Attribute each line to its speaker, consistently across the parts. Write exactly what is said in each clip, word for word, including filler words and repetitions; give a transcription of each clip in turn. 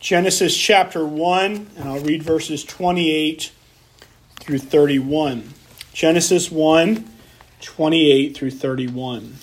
Speaker 1: Genesis chapter one, and I'll read verses twenty-eight through thirty-one. Genesis one, twenty-eight through thirty-one.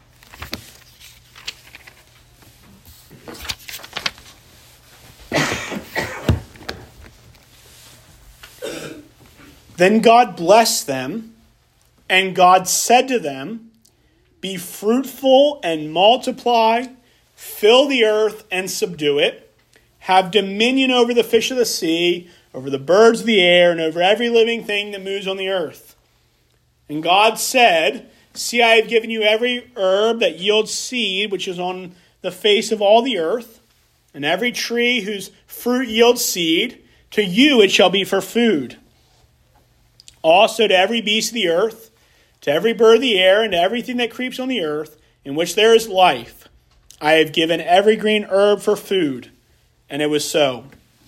Speaker 1: Then God blessed them, and God said to them, "Be fruitful and multiply, fill the earth and subdue it. Have dominion over the fish of the sea, over the birds of the air, and over every living thing that moves on the earth." And God said, "See, I have given you every herb that yields seed, which is on the face of all the earth, and every tree whose fruit yields seed. To you it shall be for food. Also to every beast of the earth, to every bird of the air, and to everything that creeps on the earth, in which there is life, I have given every green herb for food." And it was so.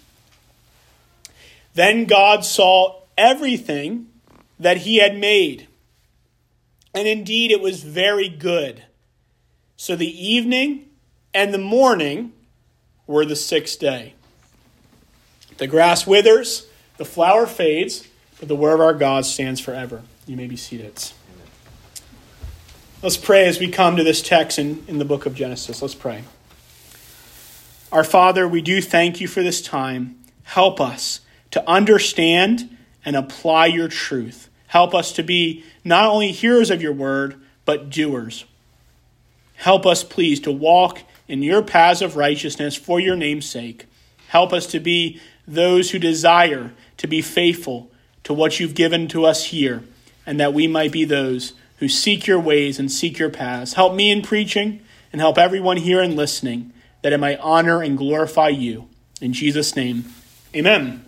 Speaker 1: Then God saw everything that he had made, and indeed it was very good. So the evening and the morning were the sixth day. The grass withers, the flower fades, but the word of our God stands forever. You may be seated. Let's pray as we come to this text in, in the book of Genesis. Let's pray. Our Father, we do thank you for this time. Help us to understand and apply your truth. Help us to be not only hearers of your word, but doers. Help us, please, to walk in your paths of righteousness for your name's sake. Help us to be those who desire to be faithful to what you've given to us here, and that we might be those who seek your ways and seek your paths. Help me in preaching, and help everyone here in listening, that it might honor and glorify you. In Jesus' name, amen.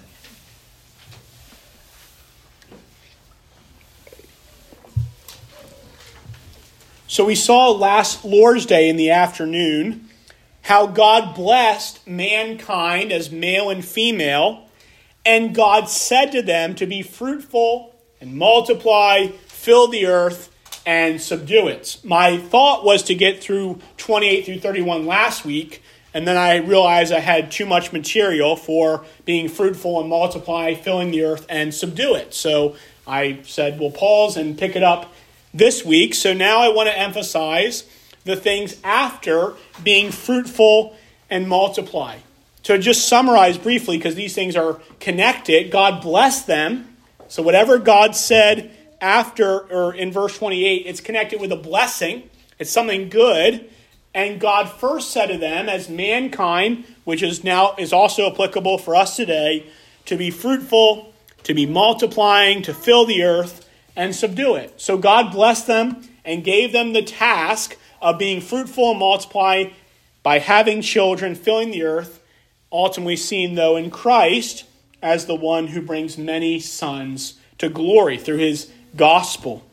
Speaker 1: So we saw last Lord's Day in the afternoon how God blessed mankind as male and female, and God said to them to be fruitful and multiply, fill the earth, and subdue it. My thought was to get through twenty-eight through thirty-one last week, and then I realized I had too much material for being fruitful and multiply, filling the earth, and subdue it. So I said, we'll pause and pick it up this week. So now I want to emphasize the things after being fruitful and multiply. To just summarize briefly, because these things are connected, God blessed them. So whatever God said after, or in verse twenty-eight, it's connected with a blessing. It's something good. And God first said to them as mankind, which is now is also applicable for us today, to be fruitful, to be multiplying, to fill the earth, and subdue it. So God blessed them and gave them the task of being fruitful and multiply by having children, filling the earth, ultimately seen, though, in Christ as the one who brings many sons to glory through his gospel.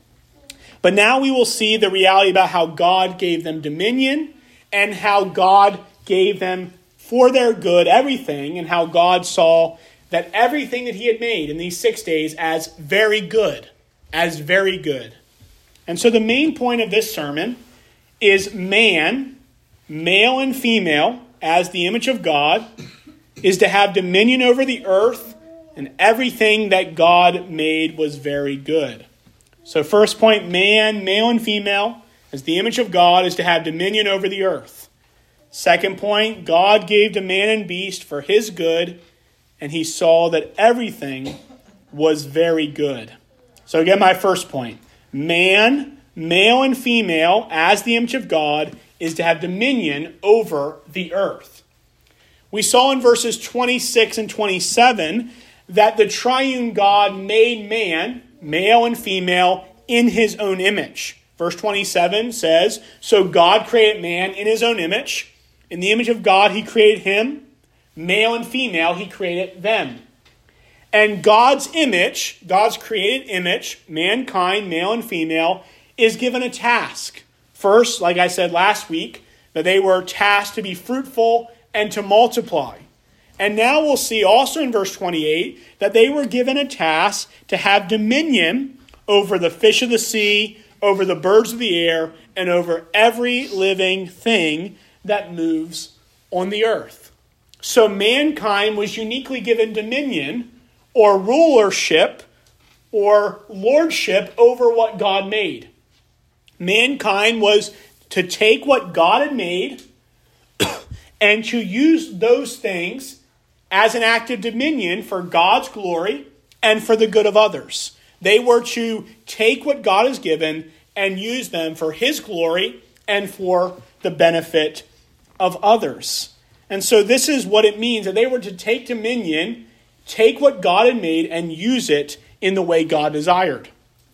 Speaker 1: But now we will see the reality about how God gave them dominion and how God gave them for their good everything, and how God saw that everything that he had made in these six days as very good, as very good. And so the main point of this sermon is man, male and female, as the image of God, is to have dominion over the earth, and everything that God made was very good. So first point, man, male and female, as the image of God, is to have dominion over the earth. Second point, God gave to man and beast for his good, and he saw that everything was very good. So again, my first point, man, male and female, as the image of God, is to have dominion over the earth. We saw in verses twenty-six and twenty-seven that the triune God made man, male and female, in his own image. Verse twenty-seven says, "So God created man in his own image. In the image of God he created him. Male and female he created them." And God's image, God's created image, mankind, male and female, is given a task. First, like I said last week, that they were tasked to be fruitful and to multiply. And now we'll see also in verse twenty-eight that they were given a task to have dominion over the fish of the sea, over the birds of the air, and over every living thing that moves on the earth. So mankind was uniquely given dominion or rulership or lordship over what God made. Mankind was to take what God had made and to use those things as an act of dominion for God's glory and for the good of others. They were to take what God has given and use them for his glory and for the benefit of others. And so this is what it means, that they were to take dominion, take what God had made, and use it in the way God desired.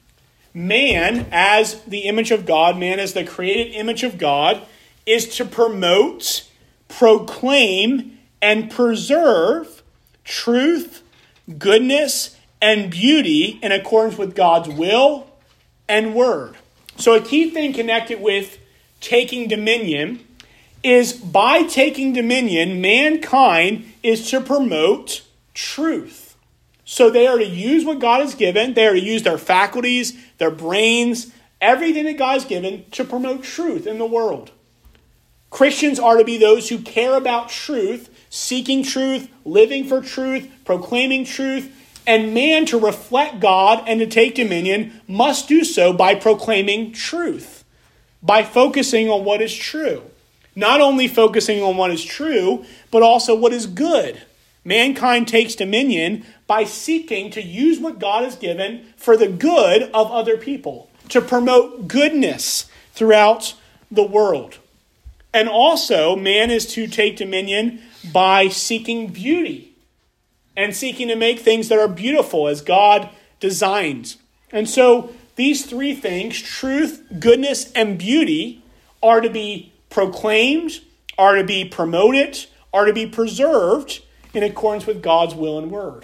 Speaker 1: Man, as the image of God, man as the created image of God, is to promote, proclaim, and preserve truth, goodness, and beauty in accordance with God's will and word. So a key thing connected with taking dominion is by taking dominion, mankind is to promote truth. So they are to use what God has given. They are to use their faculties, their brains, everything that God has given to promote truth in the world. Christians are to be those who care about truth, seeking truth, living for truth, proclaiming truth, and man, to reflect God and to take dominion, must do so by proclaiming truth, by focusing on what is true. Not only focusing on what is true, but also what is good. Mankind takes dominion by seeking to use what God has given for the good of other people, to promote goodness throughout the world. And also, man is to take dominion by seeking beauty and seeking to make things that are beautiful as God designed. And so these three things, truth, goodness, and beauty, are to be proclaimed, are to be promoted, are to be preserved in accordance with God's will and word.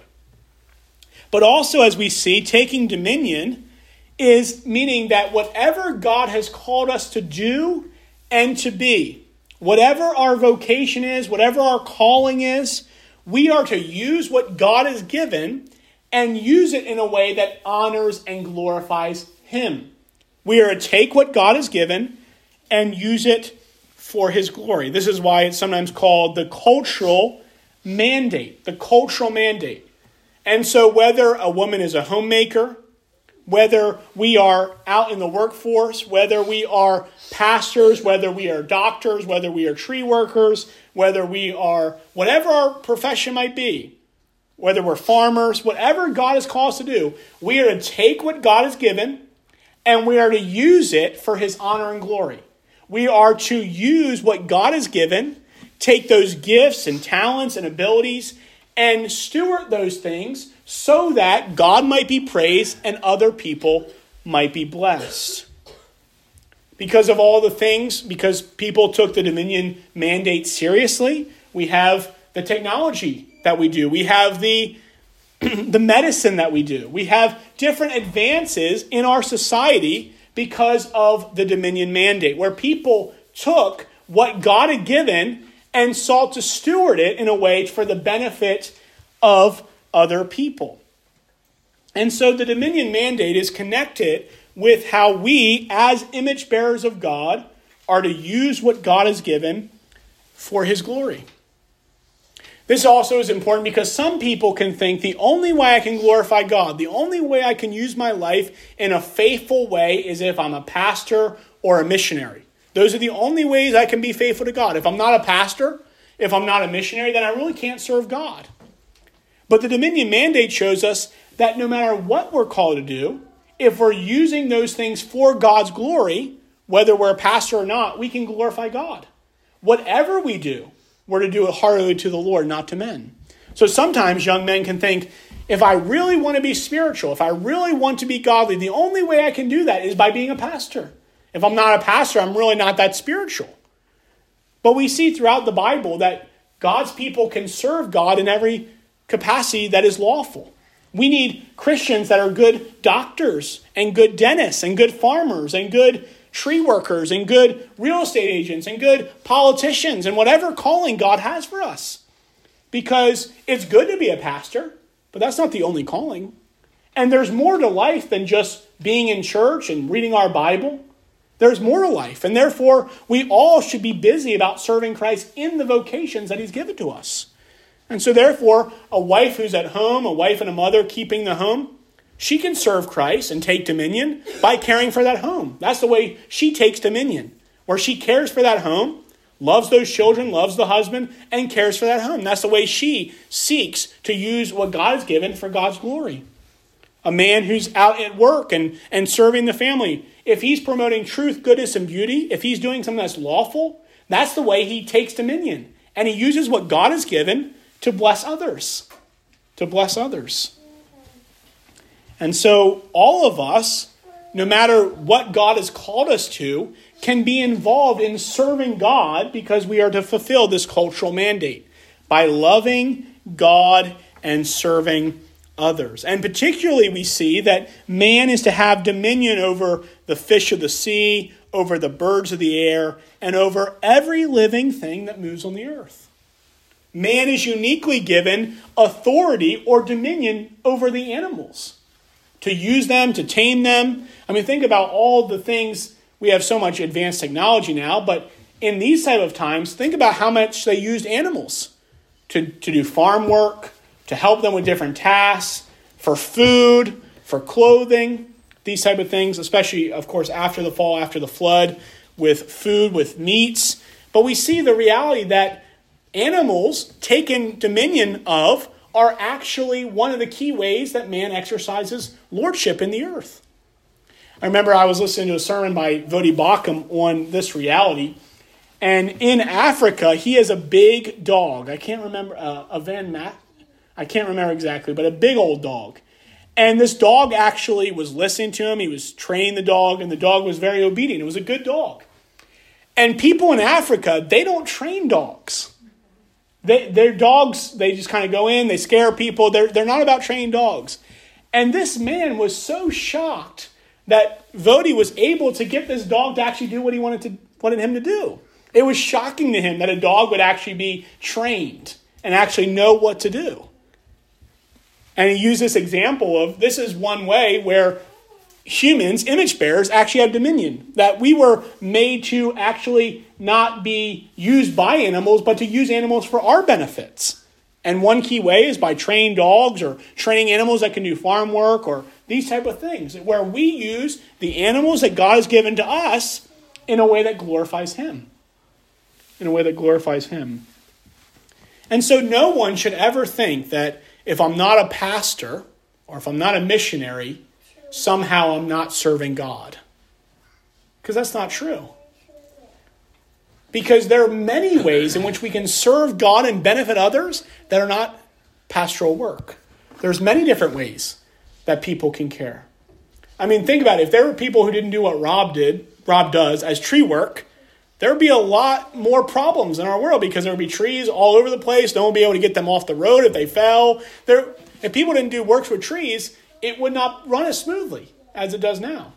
Speaker 1: But also, as we see, taking dominion is meaning that whatever God has called us to do and to be, whatever our vocation is, whatever our calling is, we are to use what God has given and use it in a way that honors and glorifies him. We are to take what God has given and use it for his glory. This is why it's sometimes called the cultural mandate, the cultural mandate. And so whether a woman is a homemaker, whether we are out in the workforce, whether we are pastors, whether we are doctors, whether we are tree workers, whether we are, whatever our profession might be, whether we're farmers, whatever God has called us to do, we are to take what God has given and we are to use it for his honor and glory. We are to use what God has given, take those gifts and talents and abilities and steward those things so that God might be praised and other people might be blessed. Because of all the things, because people took the dominion mandate seriously, we have the technology that we do. We have the, the medicine that we do. We have different advances in our society because of the dominion mandate, where people took what God had given and sought to steward it in a way for the benefit of other people. And so the dominion mandate is connected with how we, as image bearers of God, are to use what God has given for his glory. This also is important because some people can think the only way I can glorify God, the only way I can use my life in a faithful way is if I'm a pastor or a missionary. Those are the only ways I can be faithful to God. If I'm not a pastor, if I'm not a missionary, then I really can't serve God. But the dominion mandate shows us that no matter what we're called to do, if we're using those things for God's glory, whether we're a pastor or not, we can glorify God. Whatever we do, we're to do it heartily to the Lord, not to men. So sometimes young men can think, if I really want to be spiritual, if I really want to be godly, the only way I can do that is by being a pastor. If I'm not a pastor, I'm really not that spiritual. But we see throughout the Bible that God's people can serve God in every capacity that is lawful. We need Christians that are good doctors and good dentists and good farmers and good tree workers and good real estate agents and good politicians and whatever calling God has for us. Because it's good to be a pastor, but that's not the only calling. And there's more to life than just being in church and reading our Bible. There's more to life. And therefore, we all should be busy about serving Christ in the vocations that he's given to us. And so therefore, a wife who's at home, a wife and a mother keeping the home, she can serve Christ and take dominion by caring for that home. That's the way she takes dominion, where she cares for that home, loves those children, loves the husband, and cares for that home. That's the way she seeks to use what God has given for God's glory. A man who's out at work and, and serving the family, if he's promoting truth, goodness, and beauty, if he's doing something that's lawful, that's the way he takes dominion. And he uses what God has given to bless others. To bless others. And so all of us, no matter what God has called us to, can be involved in serving God because we are to fulfill this cultural mandate by loving God and serving others. And particularly we see that man is to have dominion over the fish of the sea, over the birds of the air, and over every living thing that moves on the earth. Man is uniquely given authority or dominion over the animals, to use them, to tame them. I mean, think about all the things. We have so much advanced technology now, but in these type of times, think about how much they used animals to, to do farm work, to help them with different tasks, for food, for clothing, these type of things, especially, of course, after the fall, after the flood, with food, with meats. But we see the reality that animals taken dominion of are actually one of the key ways that man exercises lordship in the earth. I remember I was listening to a sermon by Voddie Baucham on this reality. And in Africa, he has a big dog. I can't remember, uh, a Van Matt. I can't remember exactly, but a big old dog. And this dog actually was listening to him. He was training the dog, and the dog was very obedient. It was a good dog. And people in Africa, they don't train dogs. They, their dogs, they just kind of go in, they scare people. They're, they're not about training dogs. And this man was so shocked that Voddie was able to get this dog to actually do what he wanted to wanted him to do. It was shocking to him that a dog would actually be trained and actually know what to do. And he used this example of this is one way where humans, image bearers, actually have dominion. That we were made to actually not be used by animals, but to use animals for our benefits. And one key way is by training dogs or training animals that can do farm work or these type of things, where we use the animals that God has given to us in a way that glorifies him. In a way that glorifies him. And so no one should ever think that if I'm not a pastor or if I'm not a missionary, somehow I'm not serving God. Because that's not true. Because there are many ways in which we can serve God and benefit others that are not pastoral work. There's many different ways that people can care. I mean, think about it. If there were people who didn't do what Rob did, Rob does, as tree work, there would be a lot more problems in our world because there would be trees all over the place. No one would be able to get them off the road if they fell. There, if people didn't do works with trees, it would not run as smoothly as it does now.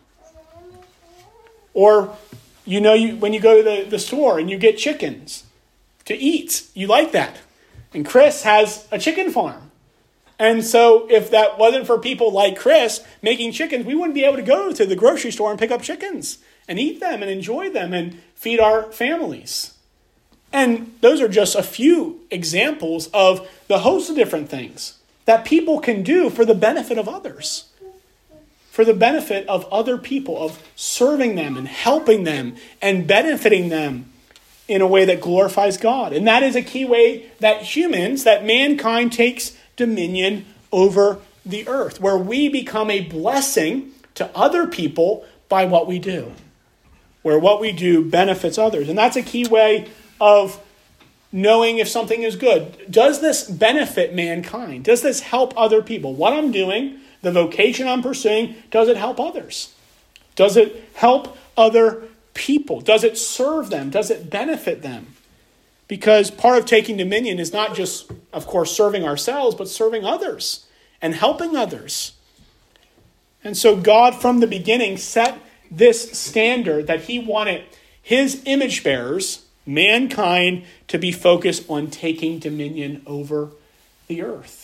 Speaker 1: Or, you know, you, when you go to the, the store and you get chickens to eat, you like that. And Chris has a chicken farm. And so if that wasn't for people like Chris making chickens, we wouldn't be able to go to the grocery store and pick up chickens and eat them and enjoy them and feed our families. And those are just a few examples of the host of different things that people can do for the benefit of others. For the benefit of other people, of serving them and helping them and benefiting them in a way that glorifies God. And that is a key way that humans, that mankind takes dominion over the earth, where we become a blessing to other people by what we do, where what we do benefits others. And that's a key way of knowing if something is good. Does this benefit mankind? Does this help other people? What I'm doing, the vocation I'm pursuing, does it help others? Does it help other people? Does it serve them? Does it benefit them? Because part of taking dominion is not just, of course, serving ourselves, but serving others and helping others. And so God, from the beginning, set this standard that he wanted his image bearers, mankind, to be focused on taking dominion over the earth.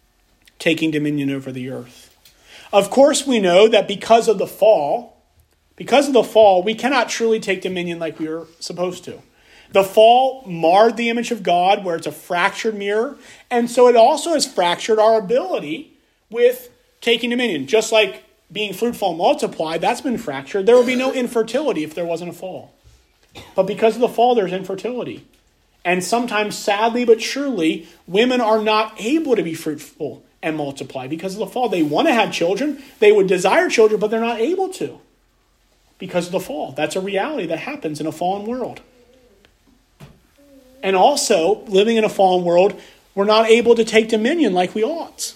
Speaker 1: Taking dominion over the earth. Of course, we know that because of the fall, Because of the fall, we cannot truly take dominion like we were supposed to. The fall marred the image of God, where it's a fractured mirror. And so it also has fractured our ability with taking dominion. Just like being fruitful and multiply, that's been fractured. There would be no infertility if there wasn't a fall. But because of the fall, there's infertility. And sometimes, sadly but surely, women are not able to be fruitful and multiply because of the fall. They want to have children. They would desire children, but they're not able to because of the fall. That's a reality that happens in a fallen world. And also, living in a fallen world, we're not able to take dominion like we ought.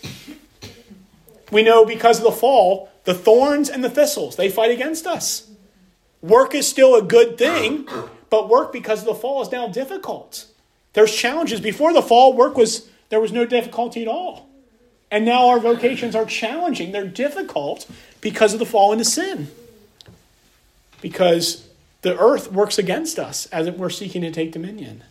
Speaker 1: We know because of the fall, the thorns and the thistles, they fight against us. Work is still a good thing, but work because of the fall is now difficult. There's challenges. Before the fall, work was, there was no difficulty at all. And now our vocations are challenging. They're difficult because of the fall into sin. Because the earth works against us as we're seeking to take dominion.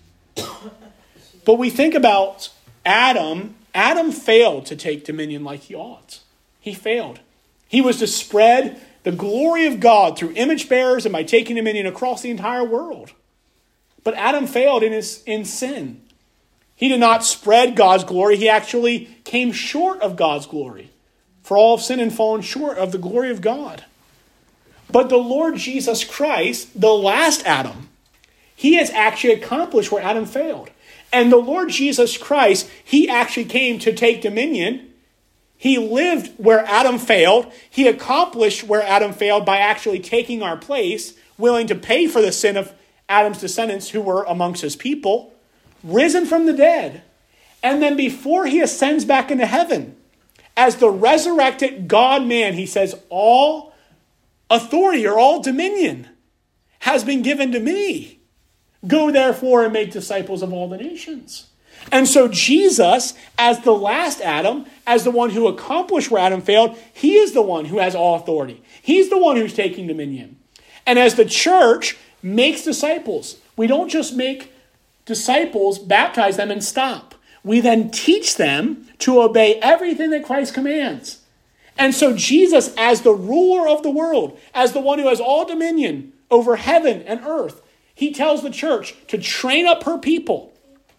Speaker 1: But we think about Adam. Adam failed to take dominion like he ought. He failed. He was to spread the glory of God through image bearers and by taking dominion across the entire world. But Adam failed in his in sin. He did not spread God's glory. He actually came short of God's glory. For all have sinned and fallen short of the glory of God. But the Lord Jesus Christ, the last Adam, he has actually accomplished where Adam failed. And the Lord Jesus Christ, he actually came to take dominion. He lived where Adam failed. He accomplished where Adam failed by actually taking our place, willing to pay for the sin of Adam's descendants who were amongst his people, risen from the dead. And then before he ascends back into heaven, as the resurrected God-man, he says, all authority or all dominion has been given to me. Go therefore and make disciples of all the nations. And so Jesus, as the last Adam, as the one who accomplished where Adam failed, he is the one who has all authority. He's the one who's taking dominion. And as the church makes disciples, we don't just make disciples, baptize them, and stop. We then teach them to obey everything that Christ commands. And so Jesus, as the ruler of the world, as the one who has all dominion over heaven and earth, he tells the church to train up her people.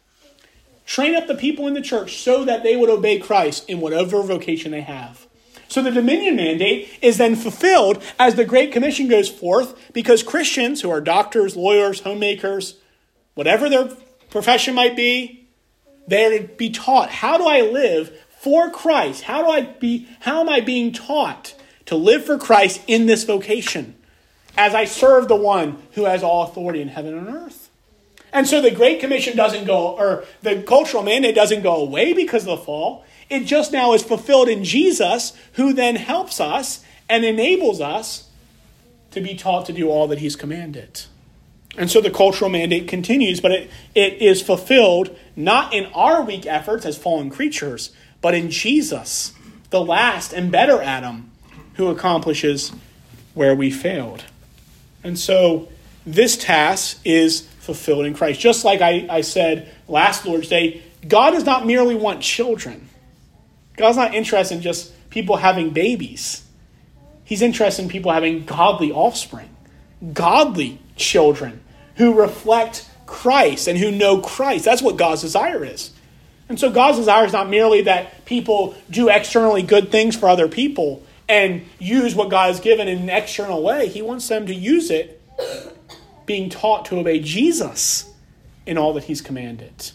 Speaker 1: Train up the people in the church so that they would obey Christ in whatever vocation they have. So the dominion mandate is then fulfilled as the Great Commission goes forth, because Christians who are doctors, lawyers, homemakers, whatever their profession might be, they're to be taught, how do I live for Christ? How do I be, how am I being taught to live for Christ in this vocation as I serve the one who has all authority in heaven and earth? And so the Great Commission doesn't go, or the cultural mandate doesn't go away because of the fall. It just now is fulfilled in Jesus, who then helps us and enables us to be taught to do all that he's commanded. And so the cultural mandate continues, but it, it is fulfilled not in our weak efforts as fallen creatures, but in Jesus, the last and better Adam, who accomplishes where we failed. And so this task is fulfilled in Christ. Just like I, I said last Lord's Day, God does not merely want children. God's not interested in just people having babies. He's interested in people having godly offspring, godly children who reflect Christ and who know Christ. That's what God's desire is. And so God's desire is not merely that people do externally good things for other people and use what God has given in an external way. He wants them to use it being taught to obey Jesus in all that he's commanded.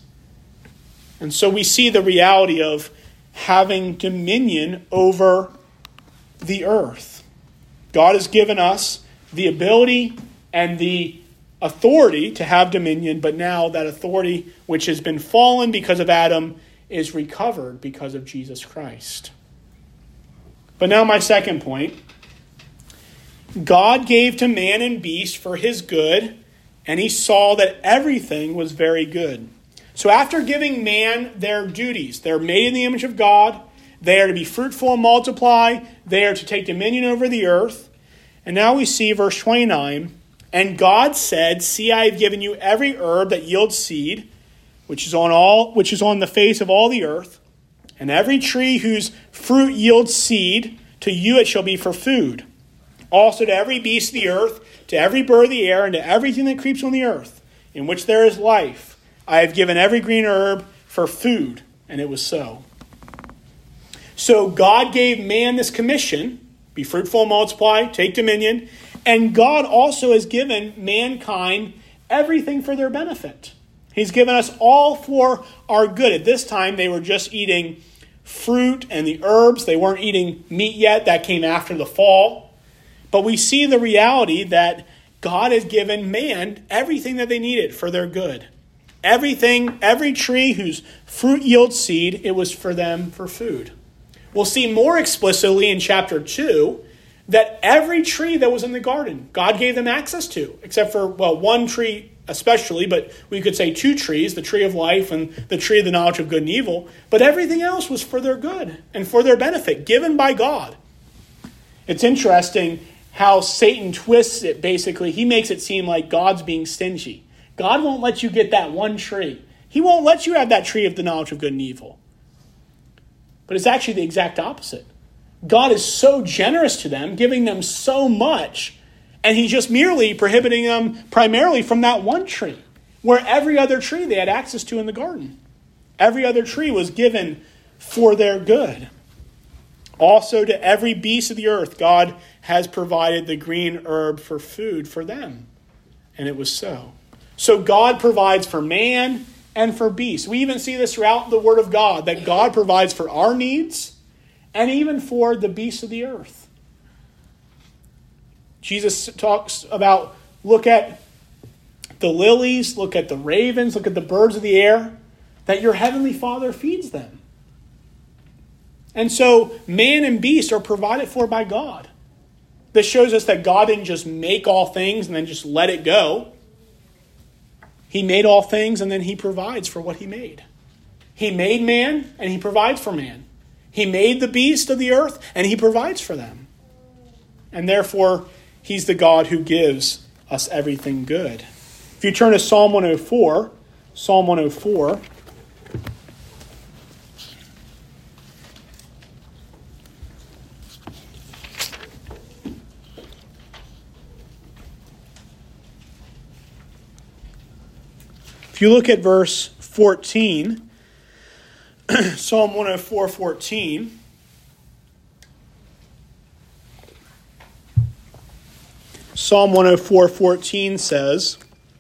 Speaker 1: And so we see the reality of having dominion over the earth. God has given us the ability and the authority to have dominion, but now that authority, which has been fallen because of Adam, is recovered because of Jesus Christ. But now my second point. God gave to man and beast for his good, and he saw that everything was very good. So after giving man their duties, they're made in the image of God, they are to be fruitful and multiply, they are to take dominion over the earth. And now we see verse twenty-nine, and God said, see, I have given you every herb that yields seed, which is on all, which is on the face of all the earth, and every tree whose fruit yields seed, to you it shall be for food. Also to every beast of the earth, to every bird of the air, and to everything that creeps on the earth, in which there is life, I have given every green herb for food. And it was so. So God gave man this commission, be fruitful and multiply, take dominion. And God also has given mankind everything for their benefit. He's given us all for our good. At this time, they were just eating fruit and the herbs. They weren't eating meat yet. That came after the fall. But we see the reality that God has given man everything that they needed for their good. Everything, every tree whose fruit yields seed, it was for them for food. We'll see more explicitly in chapter two that every tree that was in the garden, God gave them access to, except for, well, one tree especially, but we could say two trees, the tree of life and the tree of the knowledge of good and evil. But everything else was for their good and for their benefit, given by God. It's interesting how Satan twists it, basically. He makes it seem like God's being stingy. God won't let you get that one tree. He won't let you have that tree of the knowledge of good and evil. But it's actually the exact opposite. God is so generous to them, giving them so much, and he's just merely prohibiting them primarily from that one tree, where every other tree they had access to in the garden. Every other tree was given for their good. Also to every beast of the earth, God has provided the green herb for food for them. And it was so. So God provides for man and for beasts. We even see this throughout the Word of God, that God provides for our needs and even for the beasts of the earth. Jesus talks about, look at the lilies, look at the ravens, look at the birds of the air, that your heavenly Father feeds them. And so man and beast are provided for by God. This shows us that God didn't just make all things and then just let it go. He made all things and then he provides for what he made. He made man and he provides for man. He made the beast of the earth and he provides for them. And therefore, he's the God who gives us everything good. If you turn to Psalm one oh four, Psalm one oh four. If you look at verse fourteen, Psalm one oh four, fourteen, Psalm one oh four, fourteen says,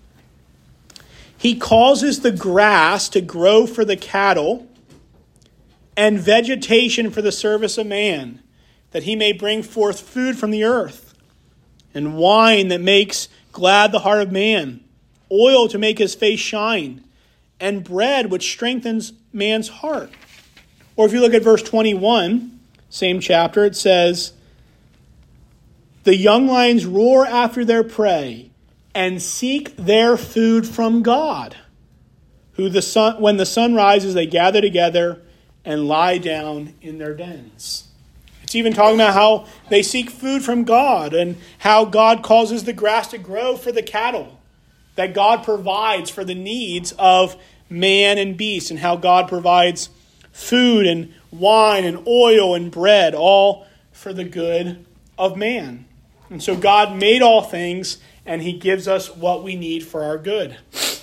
Speaker 1: He causes the grass to grow for the cattle and vegetation for the service of man, that he may bring forth food from the earth, and wine that makes glad the heart of man, oil to make his face shine, and bread which strengthens man's heart. Or if you look at verse twenty-one, same chapter, it says, The young lions roar after their prey and seek their food from God. Who the sun, when the sun rises, they gather together and lie down in their dens. It's even talking about how they seek food from God and how God causes the grass to grow for the cattle, that God provides for the needs of man and beast, and how God provides food and wine and oil and bread, all for the good of man. And so God made all things, and he gives us what we need for our good.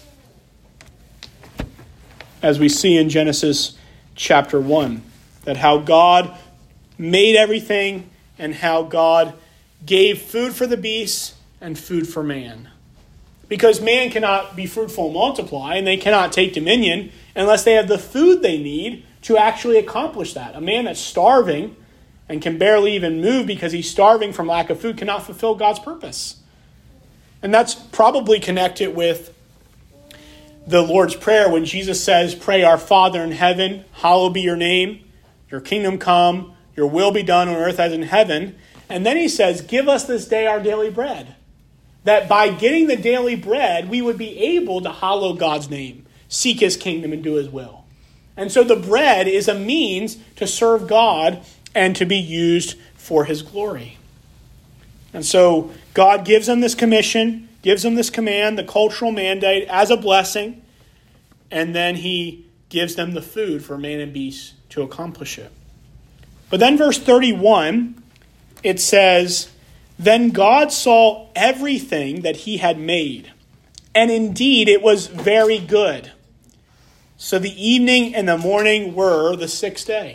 Speaker 1: As we see in Genesis chapter one, that how God made everything and how God gave food for the beasts and food for man. Because man cannot be fruitful and multiply, and they cannot take dominion unless they have the food they need to actually accomplish that. A man that's starving and can barely even move because he's starving from lack of food cannot fulfill God's purpose. And that's probably connected with the Lord's Prayer when Jesus says, Pray, our Father in heaven, hallowed be your name, your kingdom come, your will be done on earth as in heaven. And then he says, Give us this day our daily bread. That by getting the daily bread, we would be able to hallow God's name, seek his kingdom, and do his will. And so the bread is a means to serve God and to be used for his glory. And so God gives them this commission, gives them this command, the cultural mandate, as a blessing, and then he gives them the food for man and beast to accomplish it. But then verse thirty-one, it says, Then God saw everything that he had made, and indeed it was very good. So the evening and the morning were the sixth day.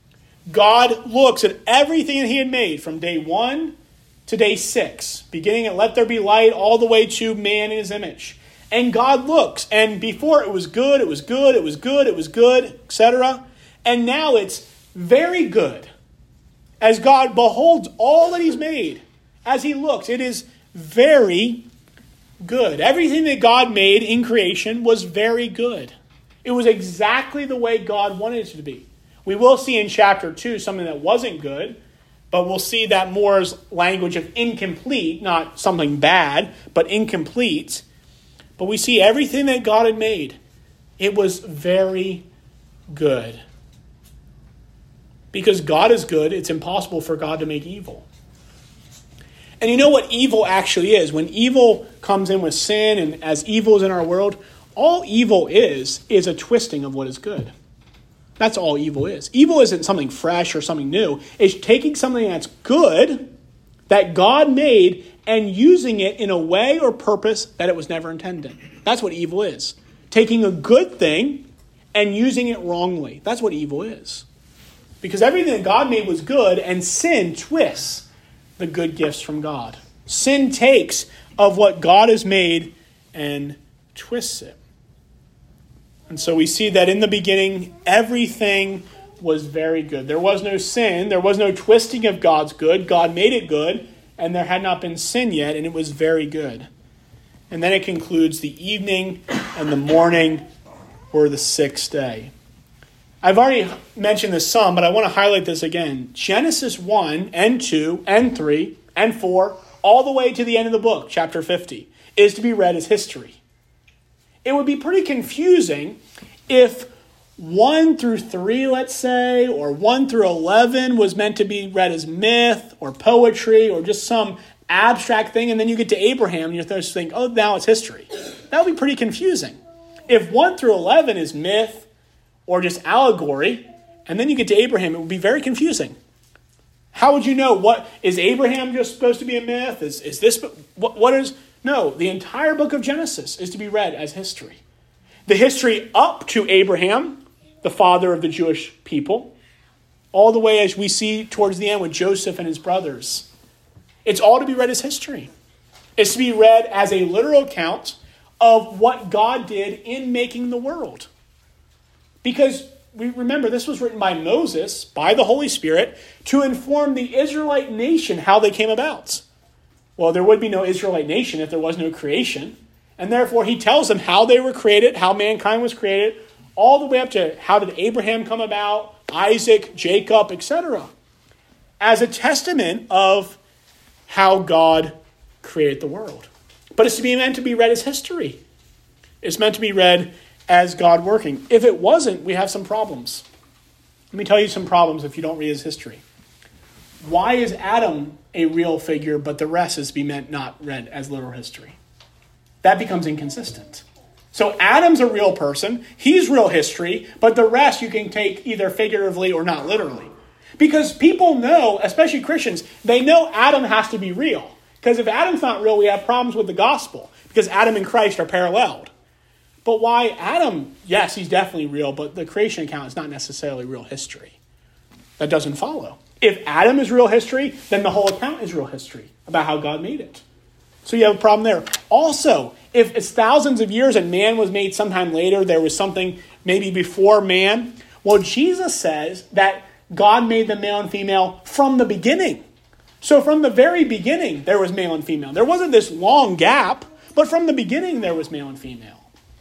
Speaker 1: God looks at everything that he had made from day one to day six, beginning at let there be light all the way to man in his image. And God looks, and before it was good, it was good, it was good, it was good, et cetera. And now it's very good. As God beholds all that he's made, as he looks, it is very good. Everything that God made in creation was very good. It was exactly the way God wanted it to be. We will see in chapter two something that wasn't good, but we'll see that more as language of incomplete, not something bad, but incomplete. But we see everything that God had made. It was very good. Because God is good, it's impossible for God to make evil. And you know what evil actually is? When evil comes in with sin and as evil is in our world, all evil is, is a twisting of what is good. That's all evil is. Evil isn't something fresh or something new. It's taking something that's good, that God made, and using it in a way or purpose that it was never intended. That's what evil is. Taking a good thing and using it wrongly. That's what evil is. Because everything that God made was good, and sin twists the good gifts from God. Sin takes of what God has made and twists it. And so we see that in the beginning, everything was very good. There was no sin. There was no twisting of God's good. God made it good, and there had not been sin yet, and it was very good. And then it concludes the evening and the morning were the sixth day. I've already mentioned this some, but I want to highlight this again. Genesis one and two and three and four, all the way to the end of the book, chapter fifty, is to be read as history. It would be pretty confusing if one through three, let's say, or one through eleven was meant to be read as myth or poetry or just some abstract thing, and then you get to Abraham and you're supposed to think, oh, now it's history. That would be pretty confusing. If one through eleven is myth or just allegory, and then you get to Abraham, it would be very confusing. How would you know what is Abraham just supposed to be a myth? Is is this what, what is no? The entire book of Genesis is to be read as history. The history up to Abraham, the father of the Jewish people, all the way as we see towards the end with Joseph and his brothers. It's all to be read as history. It's to be read as a literal account of what God did in making the world. Because we remember this was written by Moses, by the Holy Spirit, to inform the Israelite nation how they came about. Well, there would be no Israelite nation if there was no creation. And therefore, he tells them how they were created, how mankind was created, all the way up to how did Abraham come about, Isaac, Jacob, et cetera, as a testament of how God created the world. But it's to be meant to be read as history. It's meant to be read as God working. If it wasn't, we have some problems. Let me tell you some problems if you don't read his history. Why is Adam a real figure, but the rest is to be meant not read as literal history? That becomes inconsistent. So Adam's a real person, he's real history, but the rest you can take either figuratively or not literally. Because people know, especially Christians, they know Adam has to be real. Because if Adam's not real, we have problems with the gospel. Because Adam and Christ are paralleled. But why Adam, yes, he's definitely real, but the creation account is not necessarily real history. That doesn't follow. If Adam is real history, then the whole account is real history about how God made it. So you have a problem there. Also, if it's thousands of years and man was made sometime later, there was something maybe before man. Well, Jesus says that God made them male and female from the beginning. So from the very beginning, there was male and female. There wasn't this long gap, but from the beginning, there was male and female.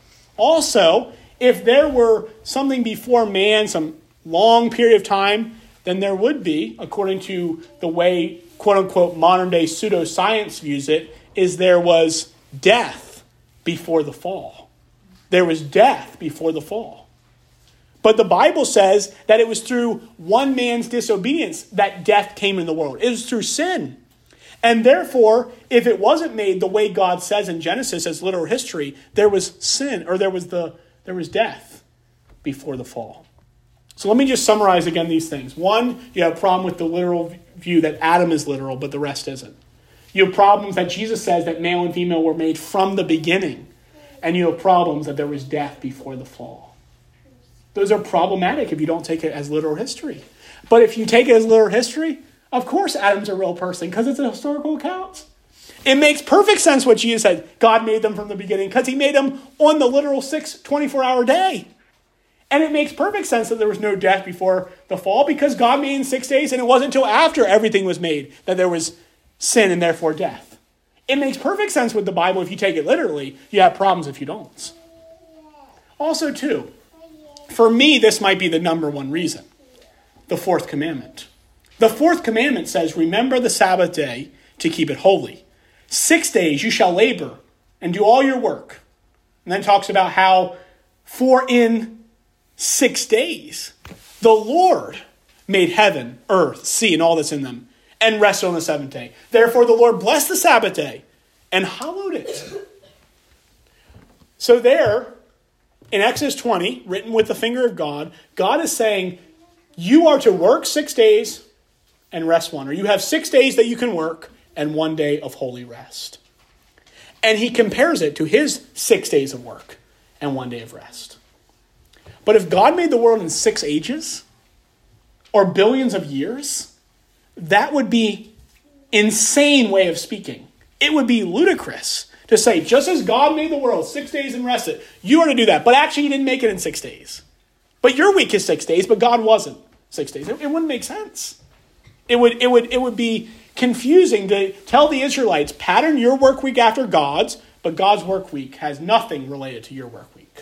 Speaker 1: Also, if there were something before man, some long period of time, then there would be, according to the way, quote-unquote, modern-day pseudoscience views it, is there was death before the fall. There was death before the fall. But the Bible says that it was through one man's disobedience that death came in the world. It was through sin. And therefore, if it wasn't made the way God says in Genesis as literal history, there was sin, or there was the there was death before the fall. So let me just summarize again these things. One, you have a problem with the literal view that Adam is literal, but the rest isn't. You have problems that Jesus says that male and female were made from the beginning. And you have problems that there was death before the fall. Those are problematic if you don't take it as literal history. But if you take it as literal history, of course Adam's a real person because it's a historical account. It makes perfect sense what Jesus said. God made them from the beginning because he made them on the literal six, twenty-four hour day. And it makes perfect sense that there was no death before the fall because God made in six days and it wasn't until after everything was made that there was sin and therefore death. It makes perfect sense with the Bible if you take it literally. You have problems if you don't. Also, too, for me, this might be the number one reason. The fourth commandment. The fourth commandment says, remember the Sabbath day to keep it holy. Six days you shall labor and do all your work. And then talks about how for in six days the Lord made heaven, earth, sea, and all that's in them, and rested on the seventh day. Therefore the Lord blessed the Sabbath day and hallowed it. So there, in Exodus twenty, written with the finger of God, God is saying, you are to work six days and rest one. Or you have six days that you can work and one day of holy rest. And he compares it to his six days of work and one day of rest. But if God made the world in six ages or billions of years, that would be insane way of speaking. It would be ludicrous to say, just as God made the world six days and rested, you are to do that. But actually he didn't make it in six days. But your week is six days, but God wasn't six days. It, it wouldn't make sense. It would, it would, it would be confusing to tell the Israelites, pattern your work week after God's, but God's work week has nothing related to your work week.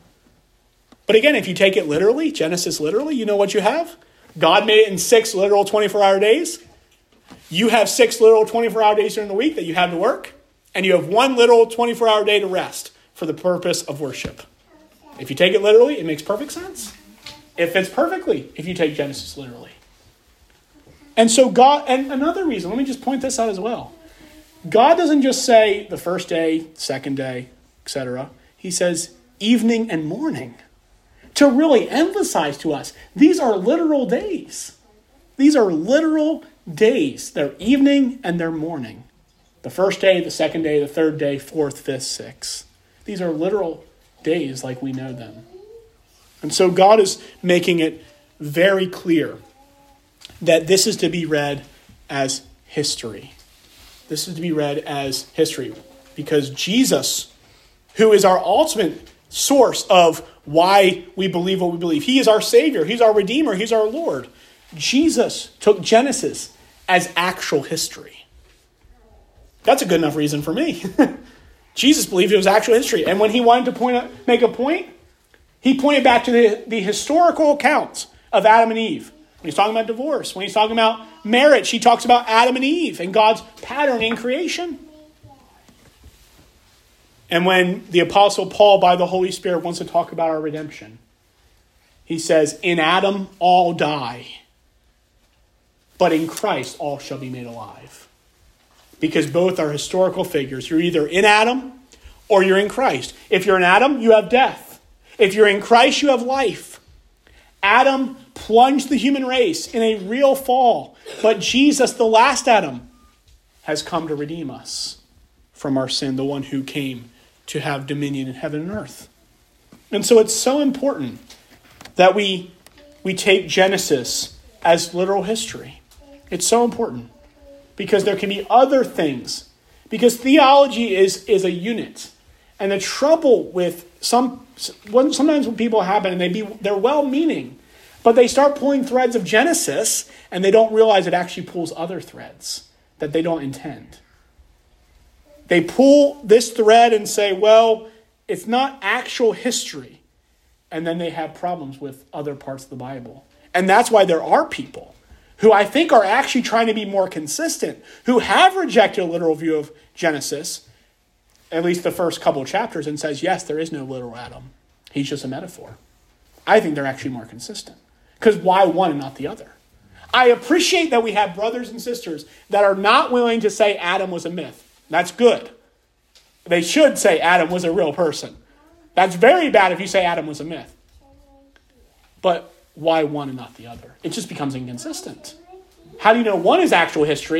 Speaker 1: But again, if you take it literally, Genesis literally, you know what you have? God made it in six literal twenty-four hour days. You have six literal twenty-four hour days during the week that you have to work. And you have one literal twenty-four hour day to rest for the purpose of worship. If you take it literally, it makes perfect sense. It fits perfectly if you take Genesis literally. And so God, and another reason, let me just point this out as well. God doesn't just say the first day, second day, et cetera. He says evening and morning to really emphasize to us, these are literal days. These are literal days. They're evening and they're morning. The first day, the second day, the third day, fourth, fifth, sixth. These are literal days like we know them. And so God is making it very clear that this is to be read as history. This is to be read as history because Jesus, who is our ultimate source of why we believe what we believe, he is our Savior, he's our Redeemer, he's our Lord. Jesus took Genesis as actual history. That's a good enough reason for me. Jesus believed it was actual history. And when he wanted to point out, make a point, he pointed back to the, the historical accounts of Adam and Eve. When he's talking about divorce, when he's talking about marriage, he talks about Adam and Eve and God's pattern in creation. And when the Apostle Paul, by the Holy Spirit, wants to talk about our redemption, he says, in Adam all die, but in Christ all shall be made alive. Because both are historical figures. You're either in Adam or you're in Christ. If you're in Adam, you have death. If you're in Christ, you have life. Adam plunged the human race in a real fall. But Jesus, the last Adam, has come to redeem us from our sin, the one who came to have dominion in heaven and earth. And so it's so important that we, we take Genesis as literal history. It's so important. Because there can be other things. Because theology is, is a unit. And the trouble with some, sometimes when people happen and they be, they're well-meaning, but they start pulling threads of Genesis and they don't realize it actually pulls other threads that they don't intend. They pull this thread and say, well, it's not actual history. And then they have problems with other parts of the Bible. And that's why there are people who I think are actually trying to be more consistent, who have rejected a literal view of Genesis, at least the first couple of chapters, and says, yes, there is no literal Adam. He's just a metaphor. I think they're actually more consistent. Because why one and not the other? I appreciate that we have brothers and sisters that are not willing to say Adam was a myth. That's good. They should say Adam was a real person. That's very bad if you say Adam was a myth. But why one and not the other? It just becomes inconsistent. How do you know one is actual history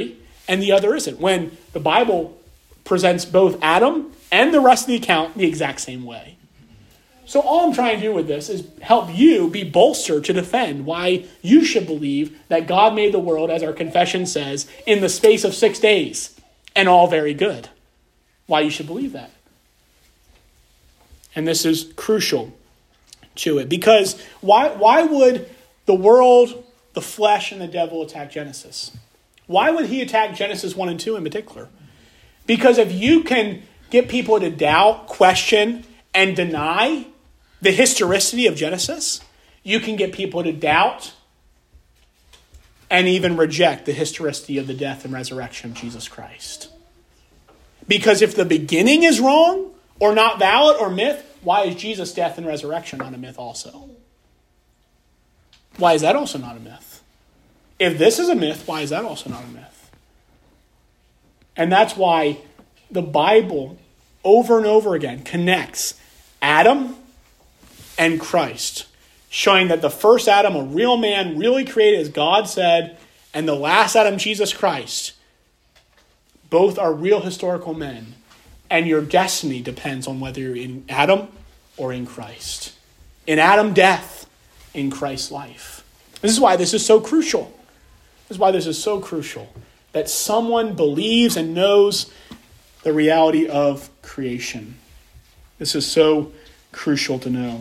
Speaker 1: and the other isn't, when the Bible presents both Adam and the rest of the account the exact same way. So all I'm trying to do with this is help you be bolstered to defend why you should believe that God made the world, as our confession says, in the space of six days, and all very good. Why you should believe that. And this is crucial to it. Because why, why would the world, the flesh, and the devil attack Genesis? Why would he attack Genesis one and two in particular? Because if you can get people to doubt, question, and deny the historicity of Genesis, you can get people to doubt and even reject the historicity of the death and resurrection of Jesus Christ. Because if the beginning is wrong or not valid or myth, why is Jesus' death and resurrection not a myth also? Why is that also not a myth? If this is a myth, why is that also not a myth? And that's why the Bible over and over again connects Adam and Christ, showing that the first Adam, a real man, really created as God said, and the last Adam, Jesus Christ, both are real historical men. And your destiny depends on whether you're in Adam or in Christ. In Adam, death. In Christ, life. This is why this is so crucial. This is why this is so crucial. That someone believes and knows the reality of creation. This is so crucial to know.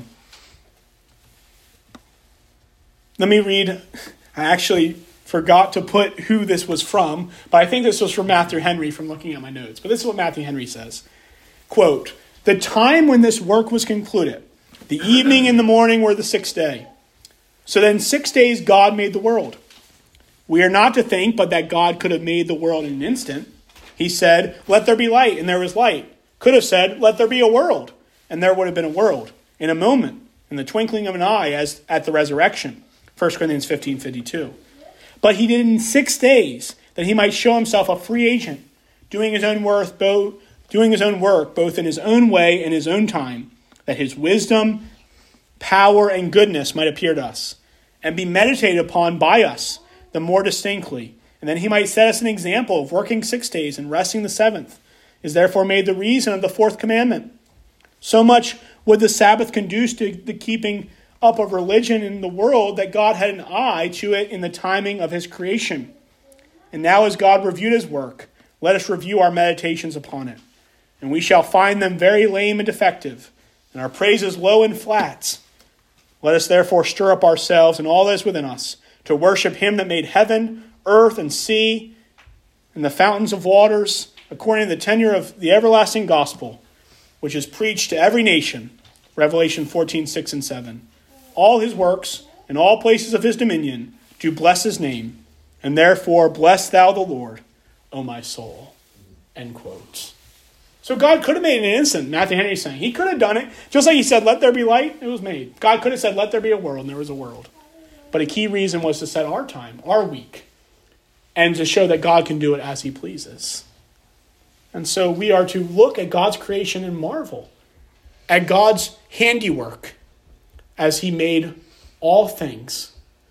Speaker 1: Let me read. I actually forgot to put who this was from, but I think this was from Matthew Henry from looking at my notes. But this is what Matthew Henry says. Quote, "The time when this work was concluded, the evening and the morning were the sixth day. So then six days God made the world. We are not to think but that God could have made the world in an instant. He said, 'Let there be light,' and there was light. Could have said, 'Let there be a world,' and there would have been a world in a moment, in the twinkling of an eye, as at the resurrection." First Corinthians fifteen fifty-two. But he did it in six days, that he might show himself a free agent, doing his own work, both doing his own work, both in his own way and his own time, that his wisdom, power, and goodness might appear to us, and be meditated upon by us the more distinctly. And then he might set us an example of working six days and resting the seventh, is therefore made the reason of the fourth commandment. So much would the Sabbath conduce to the keeping up of religion in the world that God had an eye to it in the timing of his creation. And now as God reviewed his work, let us review our meditations upon it. And we shall find them very lame and defective, and our praises low and flat. Let us therefore stir up ourselves and all that is within us to worship him that made heaven, earth, and sea, and the fountains of waters, according to the tenor of the everlasting gospel, which is preached to every nation. Revelation fourteen, six and seven. All his works and all places of his dominion do bless his name, and therefore bless thou the Lord, O my soul. End quote. So God could have made it in an instant, Matthew Henry is saying. He could have done it. Just like he said, let there be light, it was made. God could have said, let there be a world, and there was a world. But a key reason was to set our time, our week, and to show that God can do it as he pleases. And so we are to look at God's creation and marvel at God's handiwork as he made all things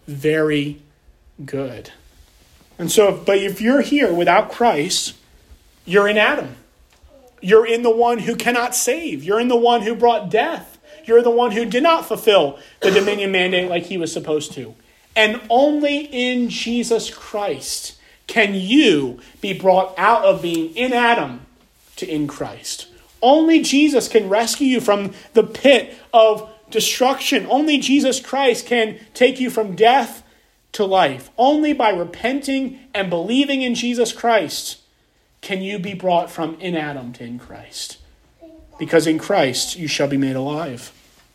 Speaker 1: very good. And so, but if you're here without Christ, you're in Adam. You're in the one who cannot save. You're in the one who brought death. You're the one who did not fulfill the dominion mandate like he was supposed to. And only in Jesus Christ can you be brought out of being in Adam to in Christ. Only Jesus can rescue you from the pit of destruction. Only Jesus Christ can take you from death to life. Only by repenting and believing in Jesus Christ can you be brought from in Adam to in Christ. Because in Christ you shall be made alive.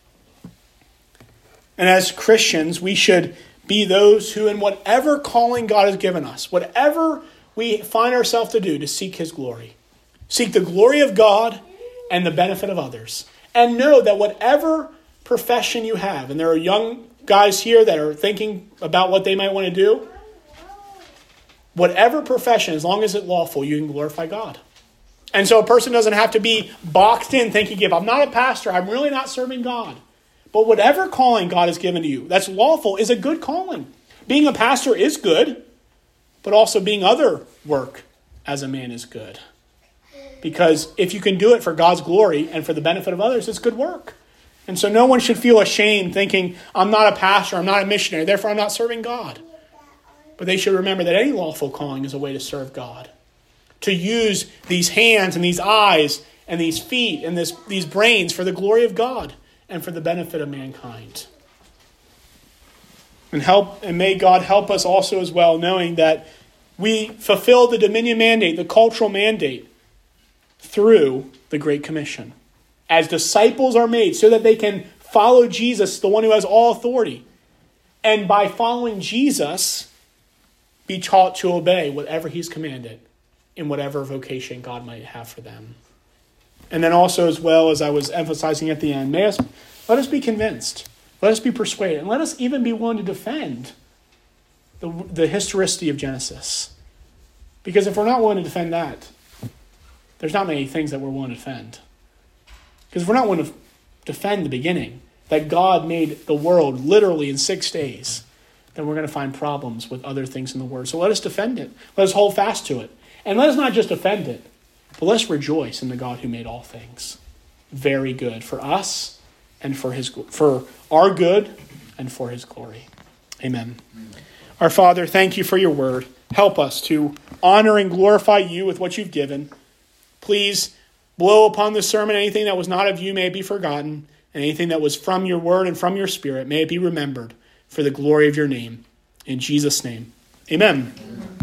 Speaker 1: And as Christians, we should be those who, in whatever calling God has given us, whatever we find ourselves to do, to seek his glory. Seek the glory of God and the benefit of others. And know that whatever profession you have, and there are young guys here that are thinking about what they might want to do, whatever profession, as long as it's lawful, you can glorify God. And so a person doesn't have to be boxed in thinking, if I'm not a pastor, I'm really not serving God. But whatever calling God has given to you that's lawful is a good calling. Being a pastor is good, but also being other work as a man is good. Because if you can do it for God's glory and for the benefit of others, it's good work. And so no one should feel ashamed thinking, I'm not a pastor, I'm not a missionary, therefore I'm not serving God. But they should remember that any lawful calling is a way to serve God. To use these hands and these eyes and these feet and this, these brains for the glory of God and for the benefit of mankind. And help, and may God help us also as well, knowing that we fulfill the dominion mandate, the cultural mandate, through the Great Commission. As disciples are made so that they can follow Jesus, the one who has all authority. And by following Jesus, be taught to obey whatever he's commanded in whatever vocation God might have for them. And then also, as well as I was emphasizing at the end, may us, let us be convinced. Let us be persuaded. And let us even be willing to defend the, the historicity of Genesis. Because if we're not willing to defend that, there's not many things that we're willing to defend. Because if we're not willing to defend the beginning, that God made the world literally in six days, then we're going to find problems with other things in the Word. So let us defend it. Let us hold fast to it. And let us not just defend it, but let's rejoice in the God who made all things. Very good for us and for his for our good and for his glory. Amen. Amen. Our Father, thank you for your word. Help us to honor and glorify you with what you've given. Please blow upon this sermon anything that was not of you may it be forgotten, and anything that was from your word and from your spirit may it be remembered for the glory of your name. In Jesus' name, amen. Amen.